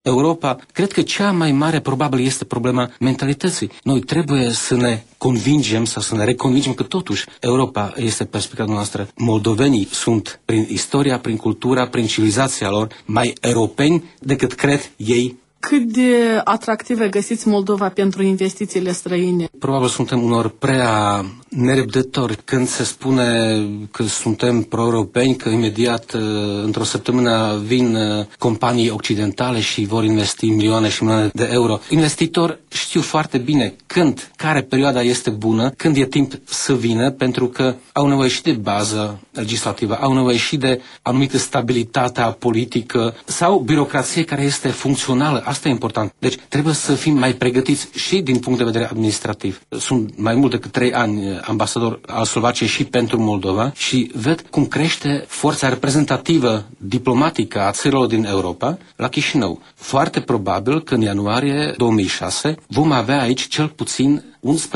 Europa, cred că cea mai mare probabil este problema mentalității. Noi trebuie să ne convingem sau să ne reconvingem că totuși Europa este perspectiva noastră. Moldovenii sunt prin istoria, prin cultura, prin civilizația lor mai europeni decât cred ei. Cât de atractive găsiți Moldova pentru investițiile străine? Probabil suntem unor prea nerăbdători când se spune că suntem pro-europeni, că imediat într-o săptămână vin companii occidentale și vor investi milioane și milioane de euro. Investitori știu foarte bine când, care perioada este bună, când e timp să vină, pentru că au nevoie și de bază legislativă, au nevoie și de anumită stabilitate politică sau birocrație care este funcțională. Asta e important. Deci trebuie să fim mai pregătiți și din punct de vedere administrativ. Sunt mai mult decât 3 ani ambasador al Slovaciei și pentru Moldova și ved cum crește forța reprezentativă diplomatică a țărilor din Europa la Chișinău. Foarte probabil că în ianuarie 2006 vom avea aici cel puțin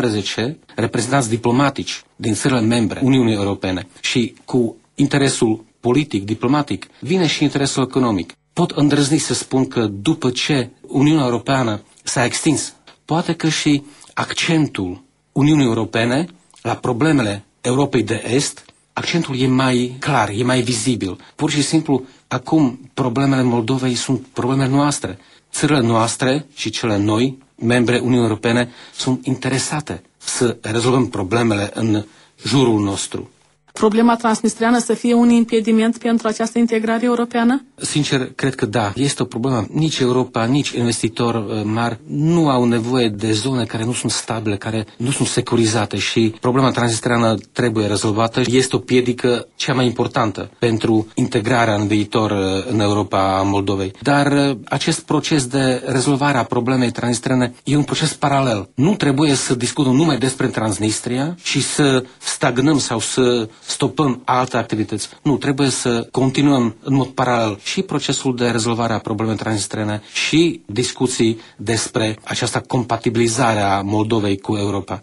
11 reprezentanți diplomatici din țările membre Uniunii Europene și cu interesul politic, diplomatic, vine și interesul economic. Pot îndrăzni să spun că după ce Uniunea Europeană s-a extins, poate că și accentul Uniunii Europene la problemele Europei de Est, accentul e mai clar, e mai vizibil. Pur și simplu, acum problemele Moldovei sunt problemele noastre. Țările noastre și cele noi, membre Uniunii Europene, sunt interesate să rezolvăm problemele în jurul nostru. Problema transnistreană să fie un impediment pentru această integrare europeană? Sincer, cred că da. Este o problemă. Nici Europa, nici investitori mari nu au nevoie de zone care nu sunt stabile, care nu sunt securizate și problema transnistreană trebuie rezolvată. Este o piedică cea mai importantă pentru integrarea în viitor în Europa a Moldovei. Dar acest proces de rezolvare a problemei transnistrene e un proces paralel. Nu trebuie să discutăm numai despre Transnistria și să stagnăm sau să stopăm alte activități. Nu, trebuie să continuăm în mod paralel și procesul de rezolvare a problemei transnistrene și discuții despre această compatibilizare a Moldovei cu Europa.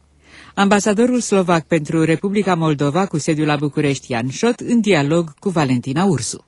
Ambasadorul slovac pentru Republica Moldova cu sediul la București, Ian Șot, în dialog cu Valentina Ursu.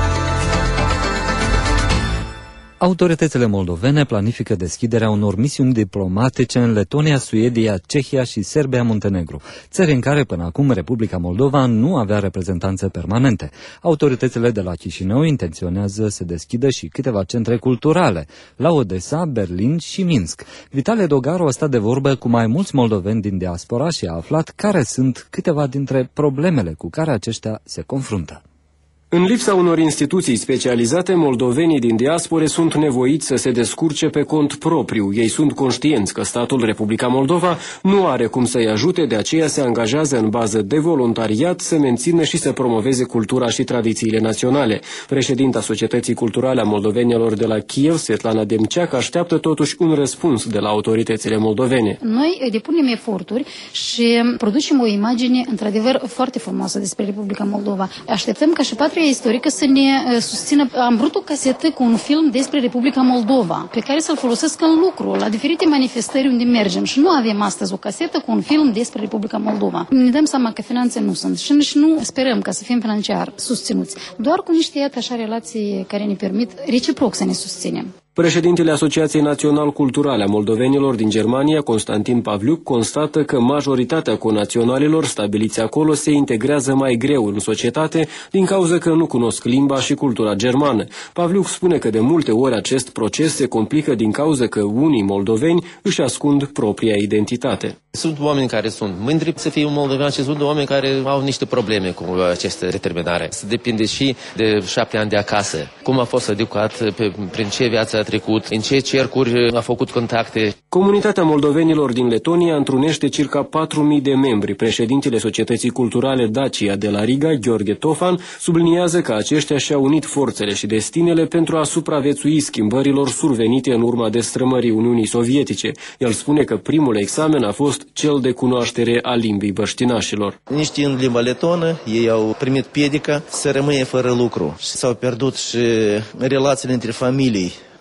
Autoritățile moldovene planifică deschiderea unor misiuni diplomatice în Letonia, Suedia, Cehia și Serbia-Muntenegru, țări în care până acum Republica Moldova nu avea reprezentanțe permanente. Autoritățile de la Chișinău intenționează să deschidă și câteva centre culturale, la Odessa, Berlin și Minsk. Vitale Dogaru a stat de vorbă cu mai mulți moldoveni din diaspora și a aflat care sunt câteva dintre problemele cu care aceștia se confruntă. În lipsa unor instituții specializate, moldovenii din diaspore sunt nevoiți să se descurce pe cont propriu. Ei sunt conștienți că statul Republica Moldova nu are cum să-i ajute, de aceea se angajează în bază de voluntariat să mențină și să promoveze cultura și tradițiile naționale. Președinta Societății Culturale a Moldovenilor de la Kiev, Svetlana Demceac, așteaptă totuși un răspuns de la autoritățile moldovene. Noi depunem eforturi și producem o imagine într-adevăr foarte frumoasă despre Republica Moldova. Așteptăm ca și patria istorică să ne susțină. Am vrut o casetă cu un film despre Republica Moldova, pe care să-l folosesc în lucru, la diferite manifestări unde mergem. Și nu avem astăzi o casetă cu un film despre Republica Moldova. Ne dăm seama că finanțe nu sunt și nici nu sperăm ca să fim financiar susținuți. Doar cu niște, iată așa, relații care ne permit reciproc să ne susținem. Președintele Asociației Național-Culturale a Moldovenilor din Germania, Constantin Pavliuc, constată că majoritatea conaționalilor stabiliți acolo se integrează mai greu în societate din cauza că nu cunosc limba și cultura germană. Pavliuc spune că de multe ori acest proces se complică din cauza că unii moldoveni își ascund propria identitate. Sunt oameni care sunt mândri să fie un moldovean și sunt oameni care au niște probleme cu această determinare. Se depinde și de 7 ani de acasă. Cum a fost educat, prin ce viață a trecut, în ce cercuri a făcut contacte. Comunitatea moldovenilor din Letonia întrunește circa 4.000 de membri. Președintele Societății Culturale Dacia de la Riga, Gheorghe Tofan, subliniază că aceștia și-au unit forțele și destinele pentru a supraviețui schimbărilor survenite în urma destrămării Uniunii Sovietice. El spune că primul examen a fost cel de cunoaștere a limbii băștinașilor. Neștiind limba letonă, ei au primit piedica să rămâie fără lucru. S-au pierdut și relațiile între familii,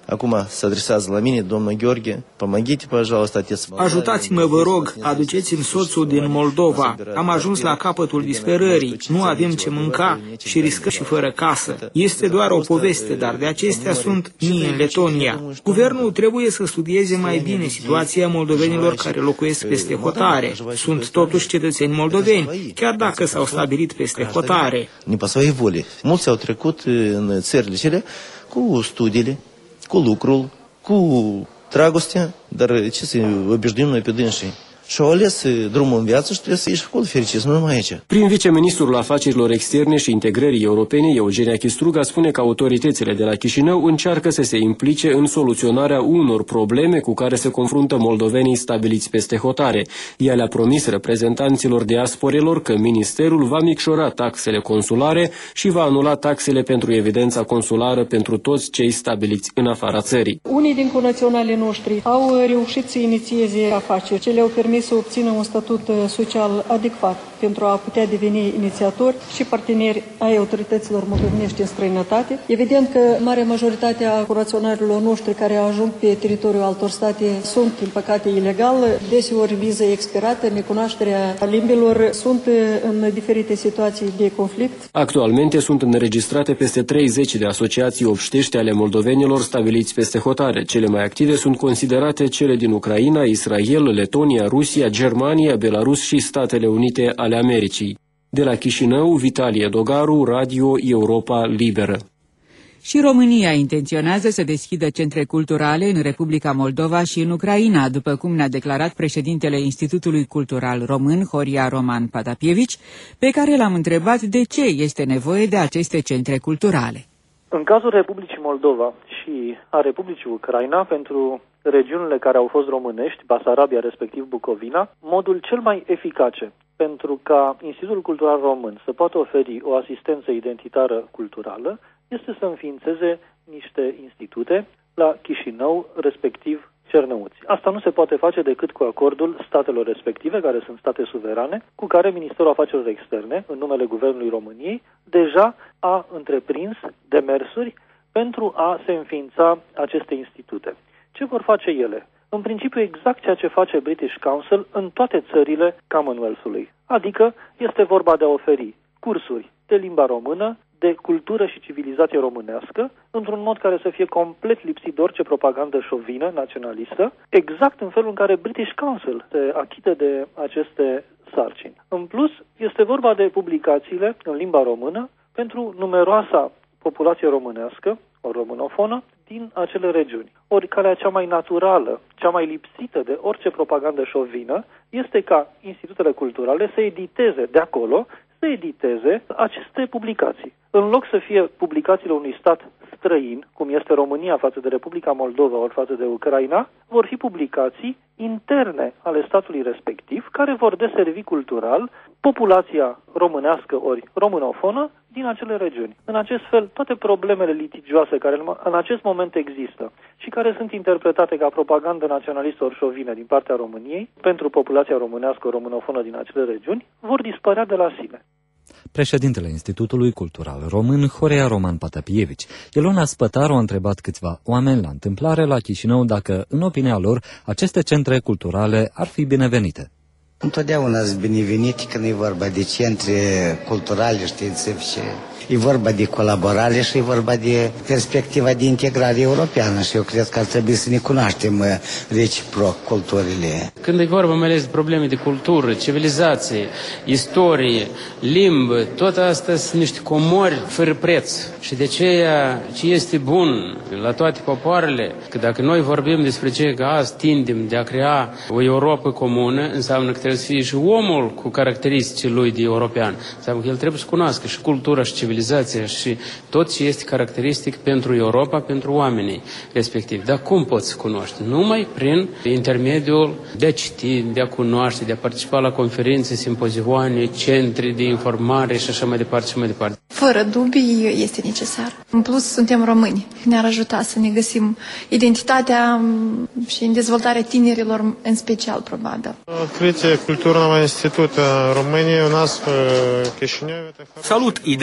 Acum se adresează la mine, domnul Gheorghe, pomogite, păjălăstă, atât. Ajutați-mă, vă rog, aduceți-mi soțul din Moldova. Am ajuns la capătul disperării, nu avem ce mânca și riscăm și fără casă. Este doar o poveste, dar de acestea sunt mii în Letonia. Guvernul trebuie să studieze mai bine situația moldovenilor care locuiesc peste hotare. Sunt totuși cetățeni moldoveni, chiar dacă s-au stabilit peste hotare. Mulți au trecut în țările cele cu studiile, cu lucrul, cu dragostea, dar ce să obișnuim noi pe dânsii? Și-au ales drumul în viață și trebuie să ieși acolo fericiți, nu numai aici. Prin viceministrul afacerilor externe și integrării europene, Eugenia Chistruga, spune că autoritățile de la Chișinău încearcă să se implice în soluționarea unor probleme cu care se confruntă moldovenii stabiliți peste hotare. Ea le-a promis reprezentanților diasporelor că ministerul va micșora taxele consulare și va anula taxele pentru evidența consulară pentru toți cei stabiliți în afara țării. Unii din conaționalii noștri au reușit să inițieze afaceri ce le-au permis să obțină un statut social adecvat pentru a putea deveni inițiatori și parteneri ai autorităților moldovenești în străinătate. Evident că marea majoritate a conaționalilor noștri care ajung pe teritoriul altor state sunt, din păcate, ilegal, deseori viză expirată, necunoașterea limbilor, sunt în diferite situații de conflict. Actualmente sunt înregistrate peste 30 de asociații obștești ale moldovenilor stabiliți peste hotare. Cele mai active sunt considerate cele din Ucraina, Israel, Letonia, Rusia, Germania, Belarus și Statele Unite ale Americii. De la Chișinău, Vitalie Dogaru, Radio Europa Liberă. Și România intenționează să deschidă centre culturale în Republica Moldova și în Ucraina, după cum ne-a declarat președintele Institutului Cultural Român, Horia Roman Patapievici, pe care l-am întrebat de ce este nevoie de aceste centre culturale. În cazul Republicii Moldova și a Republicii Ucraina, pentru regiunile care au fost românești, Basarabia, respectiv Bucovina, modul cel mai eficace pentru ca Institutul Cultural Român să poată oferi o asistență identitară culturală este să înființeze niște institute la Chișinău, respectiv Cernăuți. Asta nu se poate face decât cu acordul statelor respective, care sunt state suverane, cu care Ministerul Afacerilor Externe, în numele Guvernului României, deja a întreprins demersuri pentru a se înființa aceste institute. Ce vor face ele? În principiu exact ceea ce face British Council în toate țările Commonwealth-ului. Adică este vorba de a oferi cursuri de limba română, de cultură și civilizație românească, într-un mod care să fie complet lipsit de orice propagandă șovină, naționalistă, exact în felul în care British Council se achită de aceste sarcini. În plus, este vorba de publicațiile în limba română pentru numeroasa populație românească, o românofonă, din acele regiuni. Ori calea cea mai naturală, cea mai lipsită de orice propagandă șovină, este ca institutele culturale să editeze de acolo, să editeze aceste publicații. În loc să fie publicațiile unui stat străin, cum este România față de Republica Moldova ori față de Ucraina, vor fi publicații interne ale statului respectiv, care vor deservi cultural populația românească ori românofonă din acele regiuni. În acest fel, toate problemele litigioase care în acest moment există și care sunt interpretate ca propagandă naționalistă ori șovină din partea României pentru populația românească românofonă din acele regiuni, vor dispărea de la sine. Președintele Institutului Cultural Român, Horia Roman Patapievici, Ilona Spătaru a întrebat câțiva oameni la întâmplare la Chișinău dacă, în opinia lor, aceste centre culturale ar fi binevenite. Întotdeauna sunt binevenite când e vorba de centre culturale, științifice. E vorba de colaborare și e vorba de perspectiva de integrare europeană și eu cred că ar trebui să ne cunoaștem reciproc culturile. Când e vorba mai ales de probleme de cultură, civilizație, istorie, limbă, tot asta sunt niște comori fără preț. Și de aceea ce este bun la toate popoarele, că dacă noi vorbim despre ce că azi tindem de a crea o Europă comună, înseamnă că trebuie să fie și omul cu caracteristicile lui de european. Înseamnă că el trebuie să cunoască și cultura și civilizația și tot ce este caracteristic pentru Europa, pentru oamenii respectivi. Dar cum poți să cunoști? Numai prin intermediul de a citi, de a cunoaște, de a participa la conferințe, simpozioane, centre de informare și așa mai departe și mai departe. Fără dubii este necesar. În plus, suntem români. Ne-ar ajuta să ne găsim identitatea și în dezvoltarea tinerilor în special, probabil. Открытие культурного института României у нас в Chișinău. Salut ideea deschisă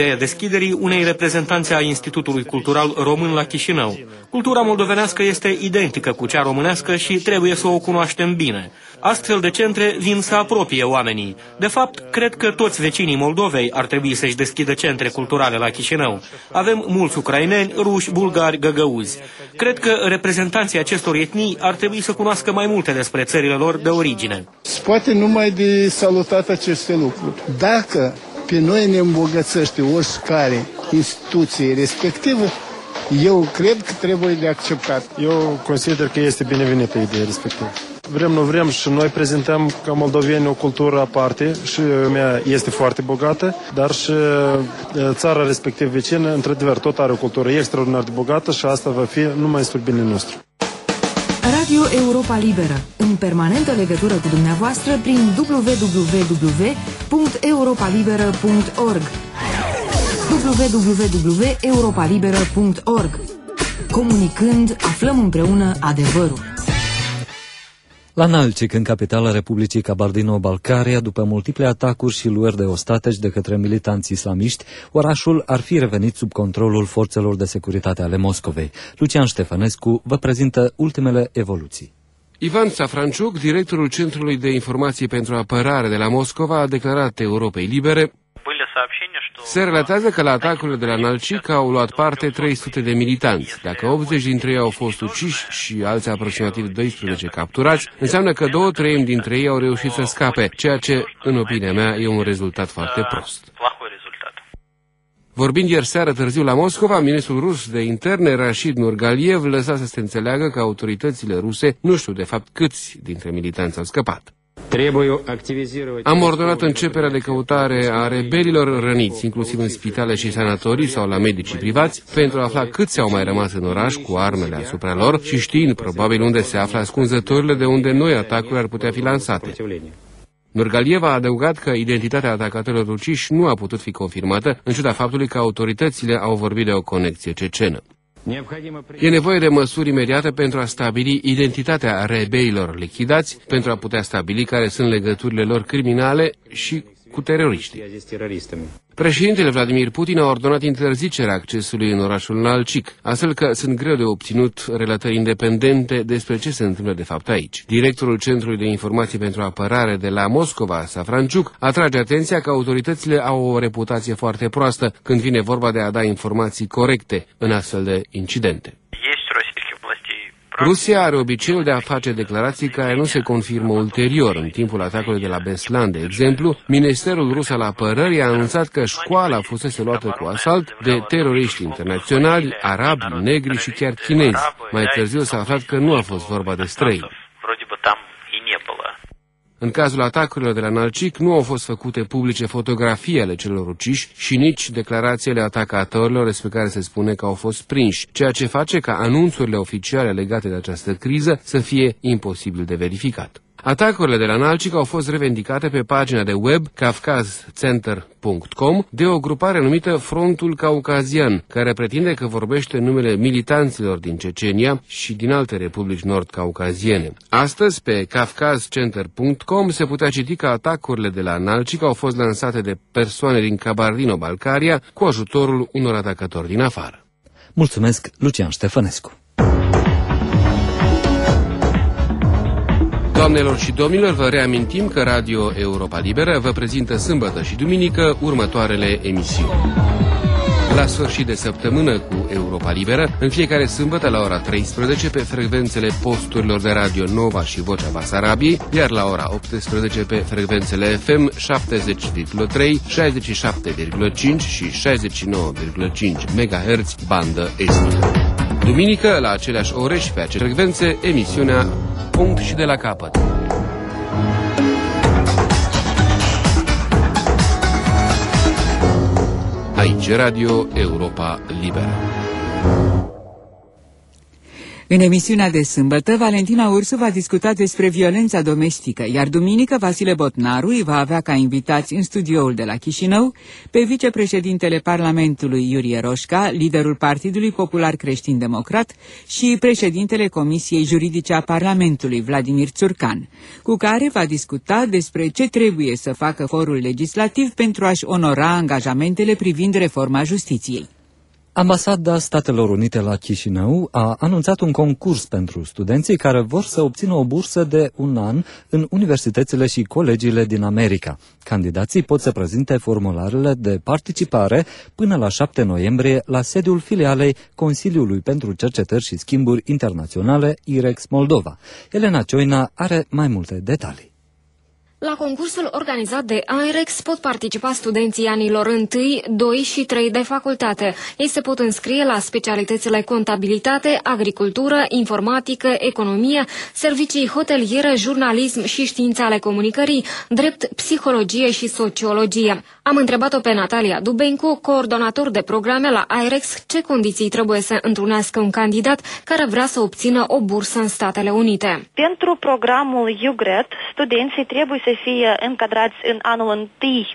deschiderii unei reprezentanțe a Institutului Cultural Român la Chișinău. Cultura moldovenească este identică cu cea românească și trebuie să o cunoaștem bine. Astfel de centre vin să apropie oamenii. De fapt, cred că toți vecinii Moldovei ar trebui să-și deschidă centre culturale la Chișinău. Avem mulți ucraineni, ruși, bulgari, găgăuzi. Cred că reprezentanții acestor etnii ar trebui să cunoască mai multe despre țările lor de origine. Poate numai de salutat aceste lucruri. Dacă pe noi ne îmbogățește oricare instituție respectivă, eu cred că trebuie de acceptat. Eu consider că este binevenită ideea respectivă. Vrem, nu vrem și noi prezentăm ca moldoveni o cultură aparte și mea este foarte bogată, dar și țara respectiv vecină, într-adevăr, tot are o cultură extraordinar de bogată și asta va fi numai spre binele nostru. Radio Europa Liberă, în permanentă legătură cu dumneavoastră prin www.europalibera.org www.europalibera.org. Comunicând, aflăm împreună adevărul. La Nalcic, în capitala Republicii Kabardino-Balkaria, după multiple atacuri și luări de ostateci de către militanți islamiști, orașul ar fi revenit sub controlul forțelor de securitate ale Moscovei. Lucian Ștefănescu vă prezintă ultimele evoluții. Ivan Safranciuc, directorul Centrului de Informații pentru Apărare de la Moscova, a declarat Europei Libere: se relatează că la atacurile de la Nalcic au luat parte 300 de militanți. Dacă 80 dintre ei au fost uciși și alții aproximativ 12 capturați, înseamnă că 2/3 dintre ei au reușit să scape, ceea ce, în opinia mea, e un rezultat foarte prost. Vorbind ieri seară târziu la Moscova, ministrul rus de interne, Rashid Nurgaliev, lăsa să se înțeleagă că autoritățile ruse nu știu de fapt câți dintre militanți au scăpat. Am ordonat începerea de căutare a rebelilor răniți, inclusiv în spitale și sanatorii sau la medicii privați, pentru a afla câți au mai rămas în oraș cu armele asupra lor și știind probabil unde se află ascunzătorile de unde noi atacuri ar putea fi lansate. Nurgaliev a adăugat că identitatea atacatorilor uciși nu a putut fi confirmată, în ciuda faptului că autoritățile au vorbit de o conexie cecenă. E nevoie de măsuri imediate pentru a stabili identitatea rebelilor lichidați, pentru a putea stabili care sunt legăturile lor criminale și cu teroriștii. Președintele Vladimir Putin a ordonat interzicerea accesului în orașul Nalcic, astfel că sunt greu de obținut relatări independente despre ce se întâmplă de fapt aici. Directorul Centrului de Informații pentru Apărare de la Moscova, Safranciuc, atrage atenția că autoritățile au o reputație foarte proastă când vine vorba de a da informații corecte în astfel de incidente. Rusia are obiceiul de a face declarații care nu se confirmă ulterior. În timpul atacului de la Beslan, de exemplu, Ministerul Rus al Apărării a anunțat că școala fusese luată cu asalt de teroriști internaționali, arabi, negri și chiar chinezi. Mai târziu s-a aflat că nu a fost vorba de străini. În cazul atacurilor de la Nalcic nu au fost făcute publice fotografii ale celor uciși și nici declarațiile atacatorilor despre care se spune că au fost prinși, ceea ce face ca anunțurile oficiale legate de această criză să fie imposibil de verificat. Atacurile de la Nalcic au fost revendicate pe pagina de web kavkazcenter.com de o grupare numită Frontul Caucazian, care pretinde că vorbește în numele militanților din Cecenia și din alte republici nord-caucaziene. Astăzi, pe kavkazcenter.com se putea citi că atacurile de la Nalcic au fost lansate de persoane din Kabardino-Balkaria cu ajutorul unor atacatori din afară. Mulțumesc, Lucian Ștefănescu. Doamnelor și domnilor, vă reamintim că Radio Europa Liberă vă prezintă sâmbătă și duminică următoarele emisiuni. La sfârșit de săptămână cu Europa Liberă, în fiecare sâmbătă la ora 13 pe frecvențele posturilor de Radio Nova și Vocea Basarabiei, iar la ora 18 pe frecvențele FM 70,3, 67,5 și 69,5 MHz bandă estică. Duminică, la aceleași ore și pe acele frecvențe, emisiunea Punct și de la capăt. Aici Radio Europa Liberă. În emisiunea de sâmbătă, Valentina Ursu va discuta despre violența domestică, iar duminică Vasile Botnaru îi va avea ca invitați în studioul de la Chișinău pe vicepreședintele Parlamentului Iurie Roșca, liderul Partidului Popular Creștin-Democrat și președintele Comisiei Juridice a Parlamentului, Vladimir Țurcan, cu care va discuta despre ce trebuie să facă forul legislativ pentru a-și onora angajamentele privind reforma justiției. Ambasada Statelor Unite la Chișinău a anunțat un concurs pentru studenții care vor să obțină o bursă de 1 an în universitățile și colegiile din America. Candidații pot să prezinte formularele de participare până la 7 noiembrie la sediul filialei Consiliului pentru Cercetări și Schimburi Internaționale IREX Moldova. Elena Cioina are mai multe detalii. La concursul organizat de IREX pot participa studenții anilor 1, 2 și 3 de facultate. Ei se pot înscrie la specialitățile contabilitate, agricultură, informatică, economie, servicii hoteliere, jurnalism și științe ale comunicării, drept, psihologie și sociologie. Am întrebat-o pe Natalia Dubencu, coordonator de programe la IREX, ce condiții trebuie să întrunească un candidat care vrea să obțină o bursă în Statele Unite. Pentru programul UGRET, studenții trebuie să fie încadrați în anul 1,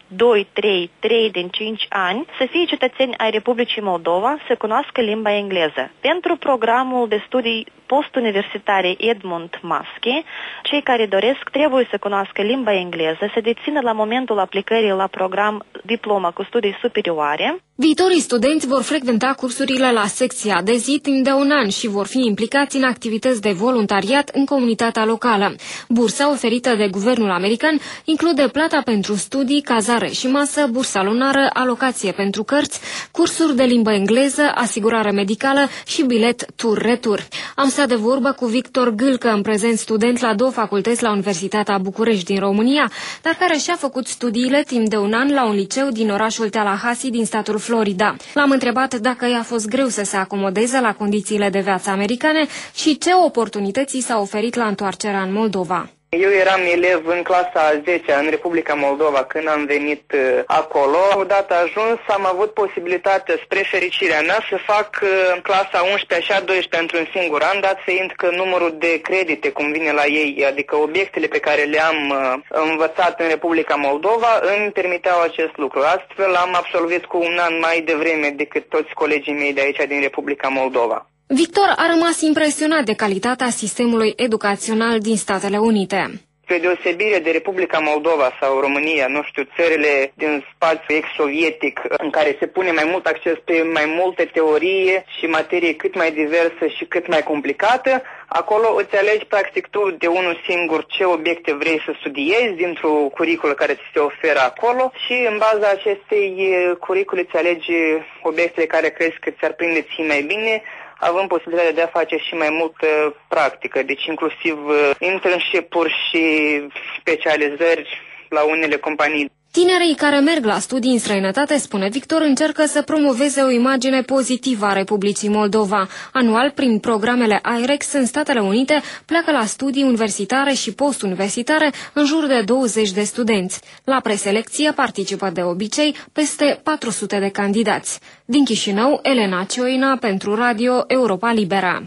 2, 3 din 5 ani, să fie cetățeni ai Republicii Moldova, să cunoască limba engleză. Pentru programul de studii postuniversitare Edmund Muskie, cei care doresc trebuie să cunoască limba engleză, să dețină la momentul aplicării la program diploma cu studii superioare. Viitorii studenți vor frecventa cursurile la secția de zi timp de 1 an și vor fi implicați în activități de voluntariat în comunitatea locală. Bursa oferită de guvernul american include plata pentru studii, cazare și masă, bursa lunară, alocație pentru cărți, cursuri de limbă engleză, asigurare medicală și bilet tur-retur. Am stat de vorbă cu Victor Gâlcă, în prezent student la 2 facultăți la Universitatea București din România, dar care și-a făcut studiile timp de 1 an la un liceu din orașul Tallahassee din statul Florida. L-am întrebat dacă i-a fost greu să se acomodeze la condițiile de viață americane și ce oportunități i s-au oferit la întoarcerea în Moldova. Eu eram elev în clasa a 10-a în Republica Moldova când am venit acolo. Odată ajuns, am avut posibilitatea, spre fericirea mea, să fac clasa 11-a și a 12-a într-un singur an, dat fiind că numărul de credite, cum vine la ei, adică obiectele pe care le-am învățat în Republica Moldova, îmi permiteau acest lucru. Astfel am absolvit cu 1 an mai devreme decât toți colegii mei de aici din Republica Moldova. Victor a rămas impresionat de calitatea sistemului educațional din Statele Unite. Pe deosebire de Republica Moldova sau România, nu știu, țările din spațiul ex-sovietic, în care se pune mai mult acces pe mai multe teorie și materie cât mai diversă și cât mai complicată, acolo îți alegi practic tu de unul singur ce obiecte vrei să studiezi dintr-o curiculă care ți se oferă acolo și în baza acestei curicule îți alegi obiectele care crezi că ți-ar prinde ție mai bine, având posibilitatea de a face și mai multă practică, deci inclusiv internship-uri și specializări la unele companii. Tinerii care merg la studii în străinătate, spune Victor, încearcă să promoveze o imagine pozitivă a Republicii Moldova. Anual, prin programele IREX în Statele Unite, pleacă la studii universitare și postuniversitare în jur de 20 de studenți. La preselecție participă de obicei peste 400 de candidați. Din Chișinău, Elena Cioina pentru Radio Europa Libera.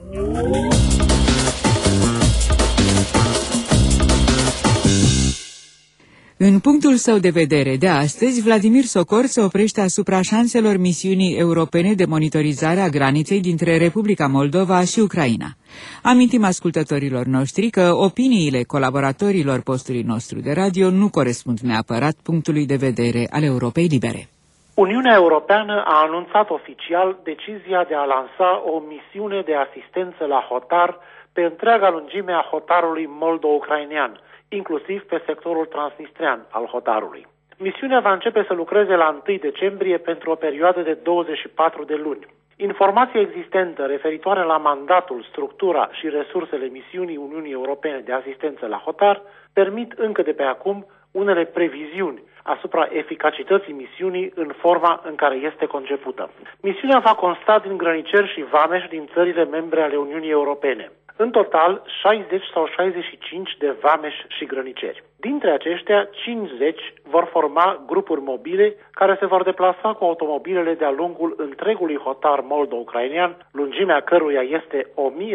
În punctul său de vedere de astăzi, Vladimir Socor se oprește asupra șanselor misiunii europene de monitorizare a graniței dintre Republica Moldova și Ucraina. Amintim ascultătorilor noștri că opiniile colaboratorilor postului nostru de radio nu corespund neapărat punctului de vedere al Europei Libere. Uniunea Europeană a anunțat oficial decizia de a lansa o misiune de asistență la hotar pe întreaga lungime a hotarului moldo-ucrainean, inclusiv pe sectorul transnistrean al hotarului. Misiunea va începe să lucreze la 1 decembrie pentru o perioadă de 24 de luni. Informația existentă referitoare la mandatul, structura și resursele misiunii Uniunii Europene de asistență la hotar permit încă de pe acum unele previziuni asupra eficacității misiunii în forma în care este concepută. Misiunea va consta din grăniceri și vameși din țările membre ale Uniunii Europene. În total, 60 sau 65 de vameși și grăniceri. Dintre aceștia, 50 vor forma grupuri mobile care se vor deplasa cu automobilele de-a lungul întregului hotar moldo-ucrainean, lungimea căruia este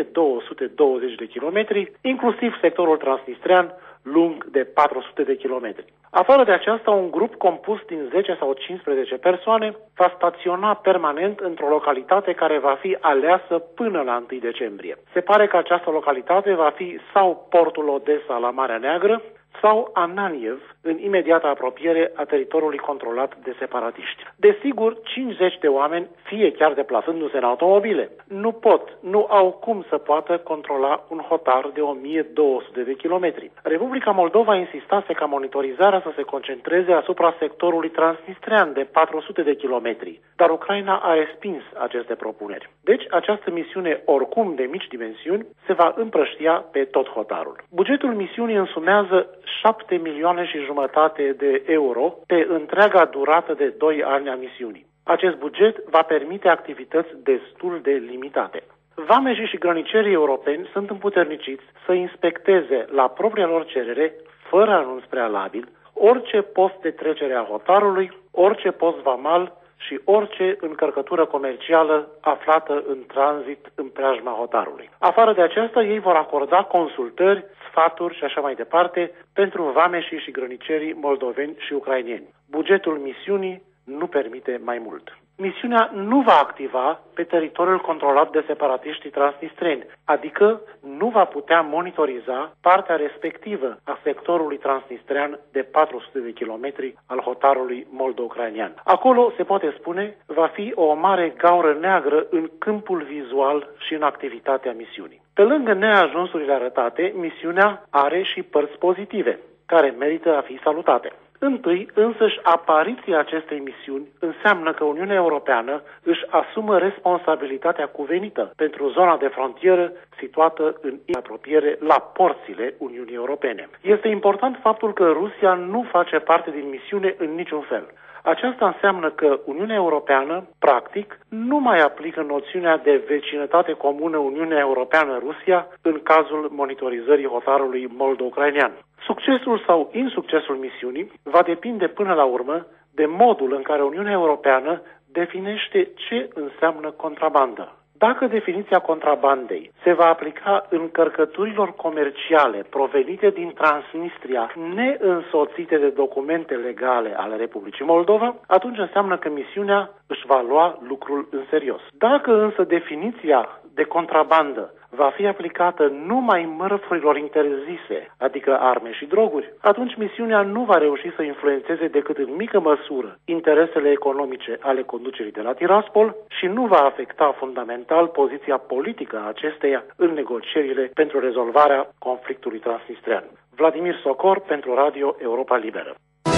1220 de kilometri, inclusiv sectorul transnistrean, lung de 400 de kilometri. Afară de aceasta, un grup compus din 10 sau 15 persoane va staționa permanent într-o localitate care va fi aleasă până la 1 decembrie. Se pare că această localitate va fi sau portul Odessa la Marea Neagră, sau Ananiev, în imediată apropiere a teritoriului controlat de separatiști. Desigur, 50 de oameni, fie chiar deplasându-se în automobile, nu au cum să poată controla un hotar de 1200 de kilometri. Republica Moldova insistase ca monitorizarea să se concentreze asupra sectorului transnistrean de 400 de kilometri, dar Ucraina a respins aceste propuneri. Deci, această misiune, oricum de mici dimensiuni, se va împrăștia pe tot hotarul. Bugetul misiunii însumează 7 milioane și jumătate de euro pe întreaga durată de 2 ani a misiunii. Acest buget va permite activități destul de limitate. Vameșii și grănicerii europeni sunt împuterniciți să inspecteze la propria lor cerere, fără anunț prealabil, orice post de trecere a hotarului, orice post vamal și orice încărcătură comercială aflată în tranzit în preajma hotarului. Afară de aceasta, ei vor acorda consultări, sfaturi și așa mai departe pentru vameșii și grănicerii moldoveni și ucraineni. Bugetul misiunii nu permite mai mult. Misiunea nu va activa pe teritoriul controlat de separatiștii transnistreni, adică nu va putea monitoriza partea respectivă a sectorului transnistrean de 400 de kilometri al hotarului moldo-ucrainean. Acolo, se poate spune, va fi o mare gaură neagră în câmpul vizual și în activitatea misiunii. Pe lângă neajunsurile arătate, misiunea are și părți pozitive, care merită a fi salutate. Întâi, însăși, apariția acestei misiuni înseamnă că Uniunea Europeană își asumă responsabilitatea cuvenită pentru zona de frontieră situată în apropiere la porțile Uniunii Europene. Este important faptul că Rusia nu face parte din misiune în niciun fel. Aceasta înseamnă că Uniunea Europeană, practic, nu mai aplică noțiunea de vecinătate comună Uniunea Europeană-Rusia în cazul monitorizării hotarului moldo-ucrainean. Succesul sau insuccesul misiunii va depinde până la urmă de modul în care Uniunea Europeană definește ce înseamnă contrabandă. Dacă definiția contrabandei se va aplica încărcăturilor comerciale provenite din Transnistria, neînsoțite de documente legale ale Republicii Moldova, atunci înseamnă că misiunea își va lua lucrul în serios. Dacă însă definiția de contrabandă va fi aplicată numai mărfurilor interzise, adică arme și droguri, atunci misiunea nu va reuși să influențeze decât în mică măsură interesele economice ale conducerii de la Tiraspol și nu va afecta fundamental poziția politică a acesteia în negocierile pentru rezolvarea conflictului transnistrean. Vladimir Socor pentru Radio Europa Liberă.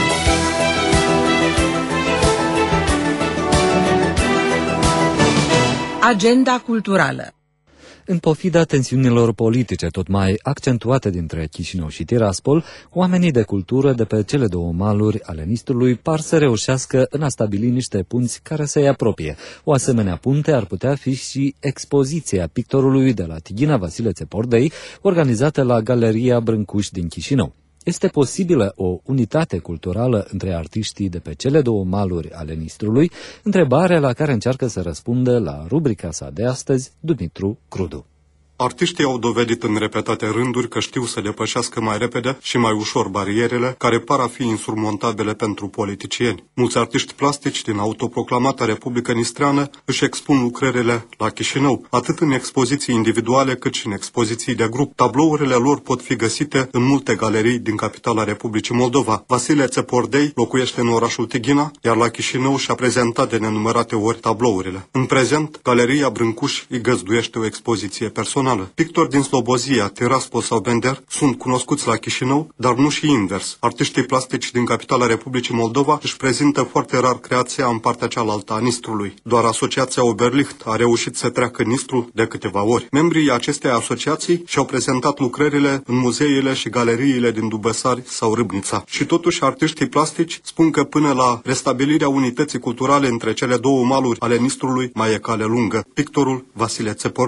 Agenda culturală. În pofida tensiunilor politice tot mai accentuate dintre Chișinău și Tiraspol, oamenii de cultură de pe cele două maluri ale Nistrului par să reușească în a stabili niște punți care să-i apropie. O asemenea punte ar putea fi și expoziția pictorului de la Tighina Vasile Țepordei, organizată la Galeria Brâncuș din Chișinău. Este posibilă o unitate culturală între artiștii de pe cele două maluri ale Nistrului? Întrebare la care încearcă să răspundă la rubrica sa de astăzi Dumitru Crudu. Artiștii au dovedit în repetate rânduri că știu să depășească mai repede și mai ușor barierele care par a fi insurmontabile pentru politicieni. Mulți artiști plastici din autoproclamata Republică Nistreană își expun lucrările la Chișinău, atât în expoziții individuale cât și în expoziții de grup. Tablourile lor pot fi găsite în multe galerii din capitala Republicii Moldova. Vasile Țepordei locuiește în orașul Tighina, iar la Chișinău și-a prezentat de nenumărate ori tablourile. În prezent, Galeria Brâncuș îi găzduiește o expoziție personală. Pictori din Slobozia, Tiraspol sau Bender sunt cunoscuți la Chișinău, dar nu și invers. Artiștii plastici din capitala Republicii Moldova își prezintă foarte rar creația în partea cealaltă a Nistrului. Doar asociația Oberlicht a reușit să treacă Nistrul de câteva ori. Membrii acestei asociații și-au prezentat lucrările în muzeile și galeriile din Dubăsari sau Râbnița. Și totuși artiștii plastici spun că până la restabilirea unității culturale între cele două maluri ale Nistrului mai e cale lungă. Pictorul Vasile Țepordei.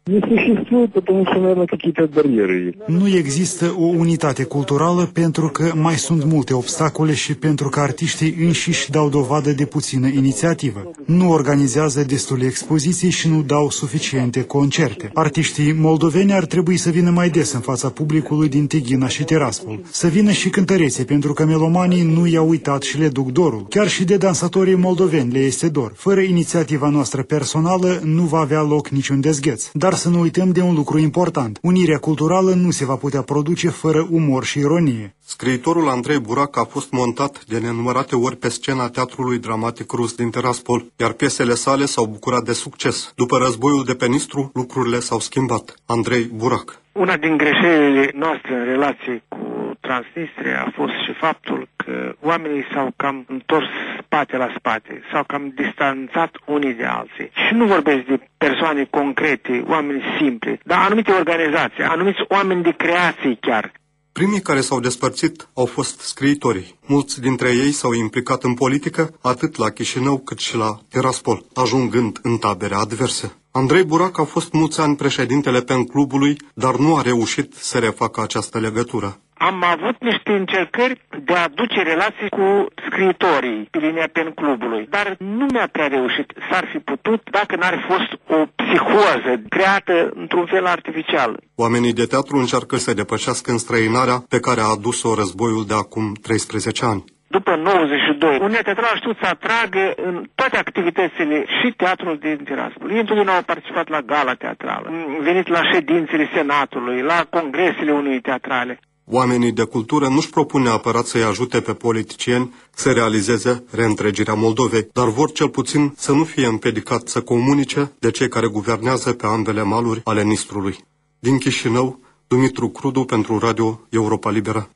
Nu există o unitate culturală pentru că mai sunt multe obstacole și pentru că artiștii înșiși dau dovadă de puțină inițiativă. Nu organizează destule expoziții și nu dau suficiente concerte. Artiștii moldoveni ar trebui să vină mai des în fața publicului din Tighina și Tiraspol. Să vină și cântăreții, pentru că melomanii nu i-au uitat și le duc dorul. Chiar și de dansatorii moldoveni le este dor. Fără inițiativa noastră personală nu va avea loc niciun dezgheț. Dar să nu uităm de un lucru important. Unirea culturală nu se va putea produce fără umor și ironie. Scriitorul Andrei Burac a fost montat de nenumărate ori pe scena Teatrului Dramatic Rus din Tiraspol, iar piesele sale s-au bucurat de succes. După războiul de pe Nistru, lucrurile s-au schimbat. Andrei Burac. Una din greșelile noastre în relație cu Transnistria a fost și faptul că oamenii s-au cam întors spate la spate, s-au cam distanțat unii de alții. Și nu vorbesc de persoane concrete, oameni simpli, dar anumite organizații, anumiți oameni de creație chiar. Primii care s-au despărțit au fost scriitorii. Mulți dintre ei s-au implicat în politică, atât la Chișinău cât și la Tiraspol, ajungând în tabere adverse. Andrei Burac a fost mulți ani președintele PEN clubului, dar nu a reușit să refacă această legătură. Am avut niște încercări de a aduce relații cu scriitorii pe linia PEN clubului, dar nu mi-a prea reușit. S-ar fi putut dacă n-ar fi fost o psihoză creată într-un fel artificial. Oamenii de teatru încearcă să depășească înstrăinarea pe care a adus-o războiul de acum 13 ani. După 92, Uniunea Teatrală a știut să atragă în toate activitățile și teatrul din Tiraspol. Ei întotdeauna au participat la gala teatrală, venit la ședințele Senatului, la congresele Uniunii Teatrale. Oamenii de cultură nu-și propun neapărat să-i ajute pe politicieni să realizeze reîntregirea Moldovei, dar vor cel puțin să nu fie împiedicat să comunice de cei care guvernează pe ambele maluri ale Nistrului. Din Chișinău, Dumitru Crudu pentru Radio Europa Liberă.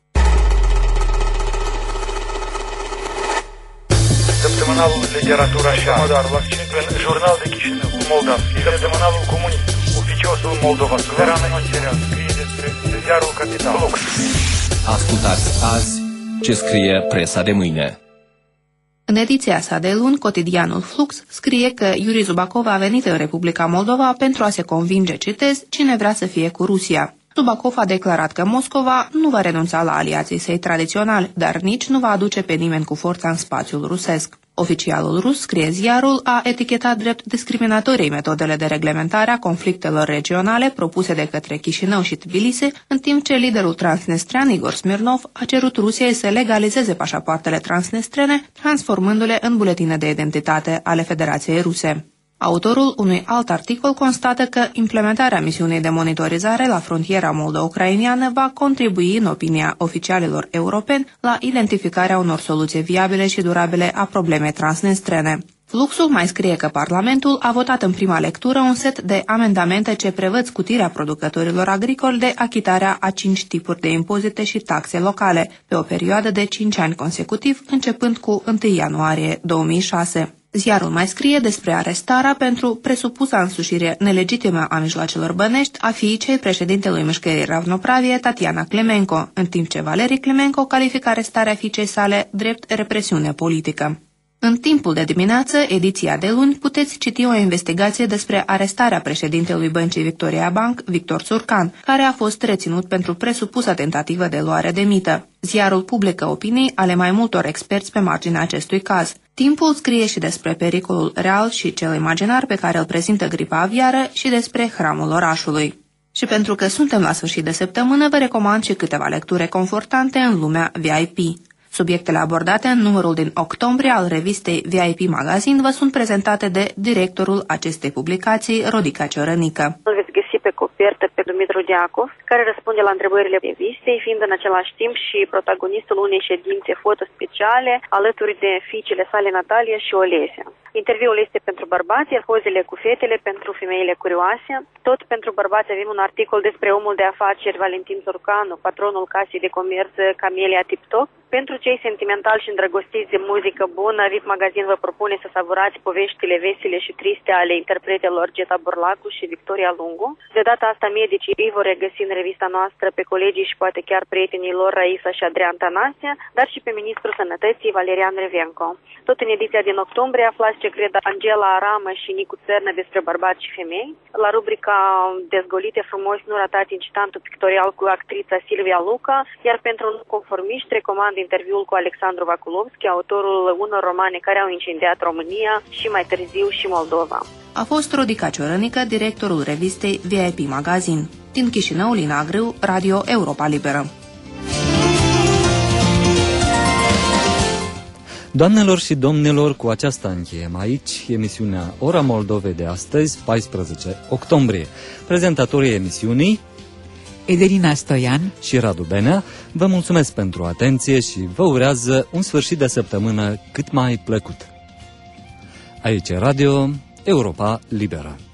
Săptămânalul Literatura și Modar Vaccin în Jurnal de Chișinău, Moldavski, Săptămânalul Comunii, Oficiosul Moldova, Suverană Material, scrie despre ziarul Capital. Ascultați azi ce scrie presa de mâine. În ediția sa de luni, cotidianul Flux scrie că Iuri Zubakov a venit în Republica Moldova pentru a se convinge, citez, cine vrea să fie cu Rusia. Zubakov a declarat că Moscova nu va renunța la aliații săi tradiționali, dar nici nu va aduce pe nimeni cu forța în spațiul rusesc. Oficialul rus, scrie ziarul, a etichetat drept discriminatorii metodele de reglementare a conflictelor regionale propuse de către Chișinău și Tbilisi, în timp ce liderul transnistrean Igor Smirnov a cerut Rusiei să legalizeze pașapoartele transnistrene, transformându-le în buletine de identitate ale Federației Ruse. Autorul unui alt articol constată că implementarea misiunii de monitorizare la frontiera moldo-ucrainiană va contribui, în opinia oficialilor europeni, la identificarea unor soluții viabile și durabile a problemei transnistrene. Fluxul mai scrie că Parlamentul a votat în prima lectură un set de amendamente ce prevăd scutirea producătorilor agricoli de achitarea a 5 tipuri de impozite și taxe locale, pe o perioadă de 5 ani consecutiv, începând cu 1 ianuarie 2006. Ziarul mai scrie despre arestarea pentru presupusa însușire nelegitimă a mijloacelor bănești a fiicei președintelui Mișcării Ravnopravie, Tatiana Klemenko, în timp ce Valerii Klemenko califică arestarea fiicei sale drept represiune politică. În timpul de dimineață, ediția de luni, puteți citi o investigație despre arestarea președintelui Băncii Victoria Bank, Victor Surcan, care a fost reținut pentru presupusă tentativă de luare de mită. Ziarul publică opinii ale mai multor experți pe marginea acestui caz. Timpul scrie și despre pericolul real și cel imaginar pe care îl prezintă gripa aviară și despre hramul orașului. Și pentru că suntem la sfârșit de săptămână, vă recomand și câteva lecturi reconfortante în lumea VIP. Subiectele abordate în numărul din octombrie al revistei VIP Magazine vă sunt prezentate de directorul acestei publicații, Rodica Ciorănică. Îl veți găsi pe copertă pe Dumitru Deacov, care răspunde la întrebările revistei, fiind în același timp și protagonistul unei ședințe foto speciale alături de fiicele sale Natalia și Olesia. Interviul este pentru bărbați, iar pozele cu fetele pentru femeile curioase. Tot pentru bărbați avem un articol despre omul de afaceri Valentin Zorcanu, patronul casei de comerț Camelia Tiptop. Pentru cei sentimentali și îndrăgostiți de muzică bună, VIP Magazine vă propune să savurați poveștile vesele și triste ale interpretelor Geta Burlacu și Victoria Lungu. De data asta medici Unicii îi vor regăsi în revista noastră pe colegii și poate chiar prietenii lor Raisa și Adrian Tanasia, dar și pe Ministrul Sănătății Valerian Revenco. Tot în ediția din octombrie aflați ce cred Angela Aramă și Nicu Țernă despre bărbați și femei. La rubrica Dezgolite frumoși, nu ratați incitantul pictorial cu actrița Silvia Luca, iar pentru conformiști recomand interviul cu Alexandru Vaculovski, autorul unor romane care au incendiat România și mai târziu și Moldova. A fost Rodica Ciorănică, directorul revistei VIP Magazin. Din Chișinău, Lina Grâu, Radio Europa Liberă. Doamnelor și domnilor, cu aceasta încheiem aici emisiunea Ora Moldovei de astăzi, 14 octombrie. Prezentatorii emisiunii Edelina Stoian și Radu Benea vă mulțumesc pentru atenție și vă urează un sfârșit de săptămână cât mai plăcut. Aici Radio Europa Liberă.